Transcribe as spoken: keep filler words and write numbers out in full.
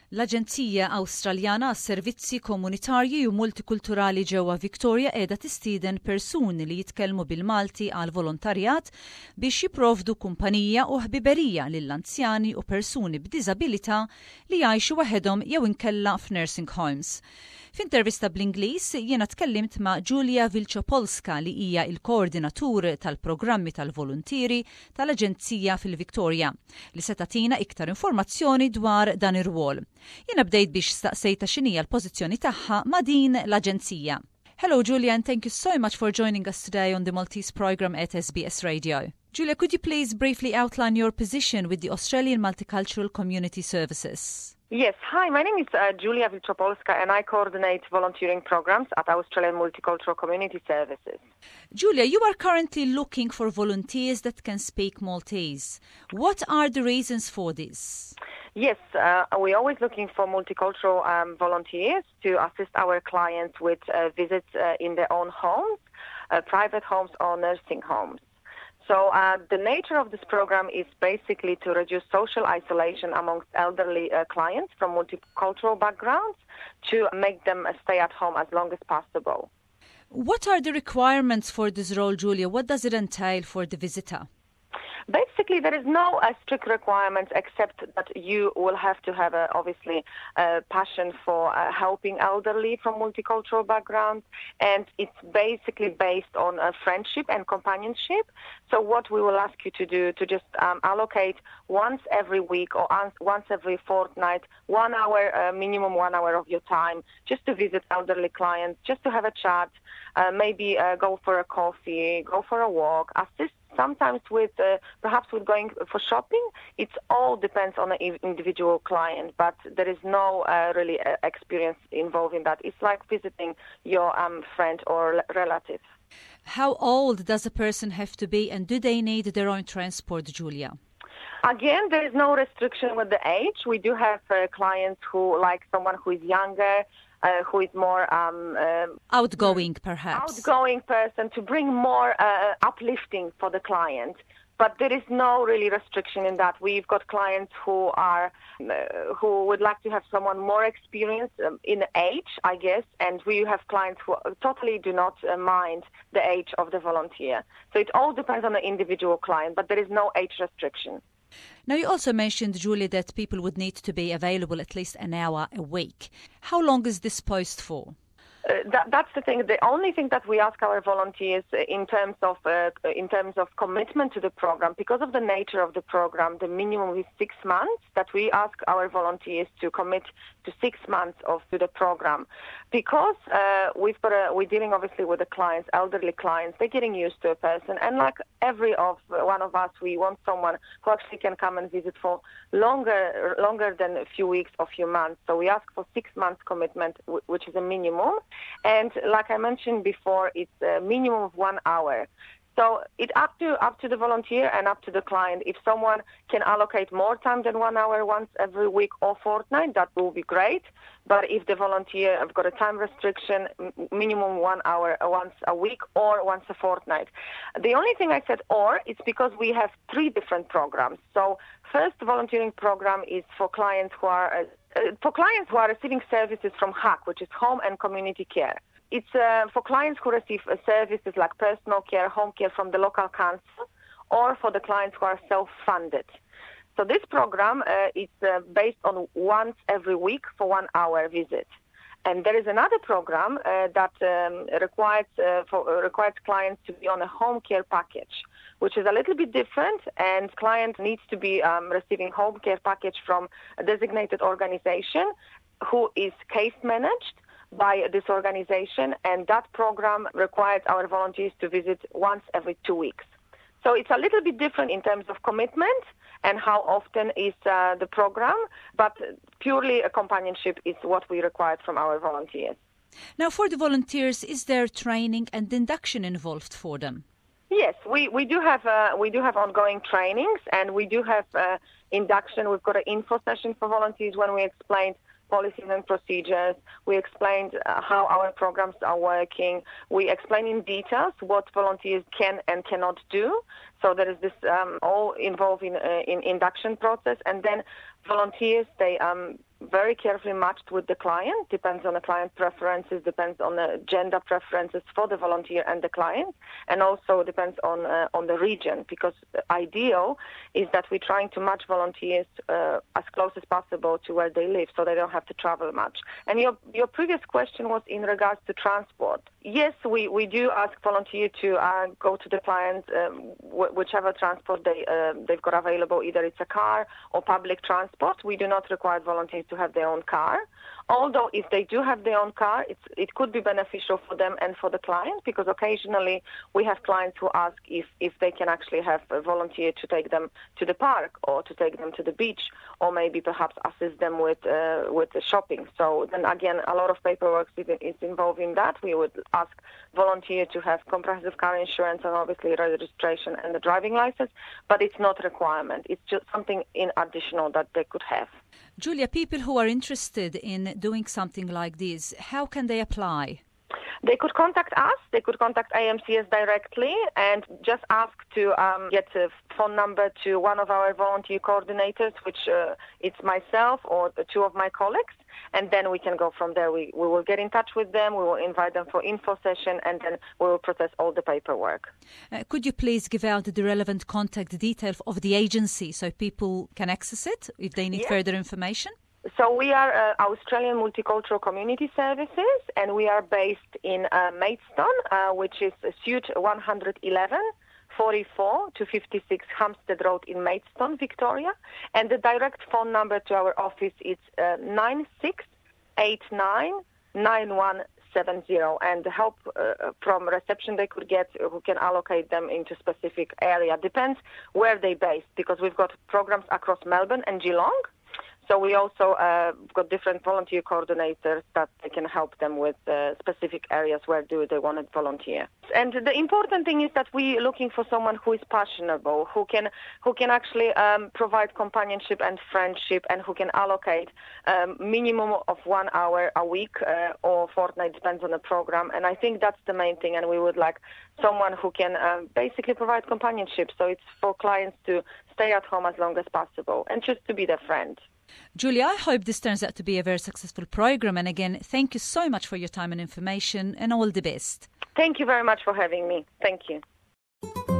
L-Aġenzija Awstraljana għas-Servizzi Komunitarji u Multikulturali ġewwa Victoria qiegħda tistieden persuni li jitkellmu bil-Malti għal volontarjat biex jipprovdu kumpanija u ħbiberija lill-anzjani u persuni b'diżabilità li jgħixu waħedhom jew inkella f'nursing homes. F'intervista bl-Ingliż jiena tkellimt ma' Julia Vilczopolska li hija l-koordinatur tal-programmi tal-volontieri tal-Aġenzija fil-Victoria li se tagħtina iktar informazzjoni dwar dan ir-rwol. Jiena bdejt biex staqsejta x'inhija l-pożizzjoni tagħha ma' din l-Aġenzija. Hello Julia, and thank you so much for joining us today on the Maltese program at S B S Radio. Julia, could you please briefly outline your position with the Australian Multicultural Community Services? Yes. Hi, my name is uh, Julia Vilczopolska and I coordinate volunteering programs at Australian Multicultural Community Services. Julia, you are currently looking for volunteers that can speak Maltese. What are the reasons for this? Yes, uh, we're always looking for multicultural um, volunteers to assist our clients with uh, visits uh, in their own homes, uh, private homes or nursing homes. So uh, the nature of this program is basically to reduce social isolation amongst elderly uh, clients from multicultural backgrounds to make them uh, stay at home as long as possible. What are the requirements for this role, Julia? What does it entail for the visitor? Basically, there is no uh, strict requirements except that you will have to have, a, obviously, a passion for uh, helping elderly from multicultural backgrounds, and it's basically based on uh, friendship and companionship. So what we will ask you to do, to just um, allocate once every week or once every fortnight, one hour, uh, minimum one hour of your time, just to visit elderly clients, just to have a chat, uh, maybe uh, go for a coffee, go for a walk, assist sometimes with uh, perhaps with going for shopping. It all depends on the individual client, but there is no uh, really uh, experience involved in that. It's like visiting your um, friend or relative. How old does a person have to be, and do they need their own transport, Julia? Again, there is no restriction with the age. We do have uh, clients who like someone who is younger, Uh, who is more um, um, outgoing, perhaps. Outgoing person to bring more uh, uplifting for the client. But there is no really restriction in that. We've got clients who are uh, who would like to have someone more experienced um, in age, I guess, and we have clients who totally do not uh, mind the age of the volunteer. So it all depends on the individual client, but there is no age restriction. Now, you also mentioned, Julie, that people would need to be available at least an hour a week. How long is this post for? Uh, that, that's the thing. The only thing that we ask our volunteers in terms of uh, in terms of commitment to the program, because of the nature of the program, the minimum is six months. That we ask our volunteers to commit to six months of to the program, because uh, we've got a, we're dealing obviously with the clients, elderly clients. They're getting used to a person, and like every of one of us, we want someone who actually can come and visit for longer longer than a few weeks or few months. So we ask for six months commitment, which is a minimum. And like I mentioned before, it's a minimum of one hour. So it's up to up to the volunteer and up to the client. If someone can allocate more time than one hour once every week or fortnight, that will be great. But if the volunteer have got a time restriction, minimum one hour once a week or once a fortnight. The only thing I said or, it's because we have three different programs. So first volunteering program is for clients who are uh, for clients who are receiving services from H A C, which is Home and Community Care. It's uh, for clients who receive uh, services like personal care, home care from the local council, or for the clients who are self-funded. So this program uh, is uh, based on once every week for one hour visit. And there is another program uh, that um, requires, uh, for, uh, requires clients to be on a home care package, which is a little bit different, and client needs to be um, receiving home care package from a designated organization who is case managed by this organization, and that program requires our volunteers to visit once every two weeks. So it's a little bit different in terms of commitment and how often is uh, the program, but purely a companionship is what we require from our volunteers. Now, for the volunteers, is there training and induction involved for them? Yes, we, we do have uh, we do have ongoing trainings, and we do have uh, induction. We've got an info session for volunteers when we explained policies and procedures. We explained uh, how our programs are working. We explain in details what volunteers can and cannot do. So there is this um, all involved in uh, in induction process, and then volunteers they um, very carefully matched with the client, depends on the client preferences, depends on the gender preferences for the volunteer and the client, and also depends on uh, on the region, because the ideal is that we're trying to match volunteers uh, as close as possible to where they live so they don't have to travel much. And your your previous question was in regards to transport. Yes, we, we do ask volunteers to uh, go to the client, um, wh- whichever transport they, uh, they've got available, either it's a car or public transport. We do not require volunteers to have their own car. Although if they do have their own car, it's, it could be beneficial for them and for the client, because occasionally we have clients who ask if, if they can actually have a volunteer to take them to the park or to take them to the beach, or maybe perhaps assist them with uh, with the shopping. So then again, a lot of paperwork is involved in that. We would ask volunteer to have comprehensive car insurance and obviously registration and the driving license, but it's not a requirement. It's just something in additional that they could have. Julia, people who are interested in doing something like this, how can they apply? They could contact us. They could contact A M C S directly and just ask to um, get a phone number to one of our volunteer coordinators, which uh, it's myself or two of my colleagues, and then we can go from there. We, we will get in touch with them. We will invite them for info session, and then we will process all the paperwork. Uh, could you please give out the relevant contact details of the agency so people can access it if they need Yes. further information? So we are uh, Australian Multicultural Community Services, and we are based in uh, Maidstone, uh, which is Suite one eleven, forty-four to fifty-six Hampstead Road in Maidstone, Victoria. And the direct phone number to our office is uh, nine six eight nine nine one seven zero. And the help uh, from reception they could get, who can allocate them into specific area. Depends where they're based, because we've got programs across Melbourne and Geelong. So we also uh, got different volunteer coordinators that they can help them with uh, specific areas where do they want to volunteer. And the important thing is that we're looking for someone who is passionate, who can who can actually um, provide companionship and friendship, and who can allocate um, minimum of one hour a week uh, or fortnight, depends on the program. And I think that's the main thing. And we would like someone who can um, basically provide companionship. So it's for clients to stay at home as long as possible and just to be their friend. Julia, I hope this turns out to be a very successful program. And again, thank you so much for your time and information, and all the best. Thank you very much for having me. Thank you.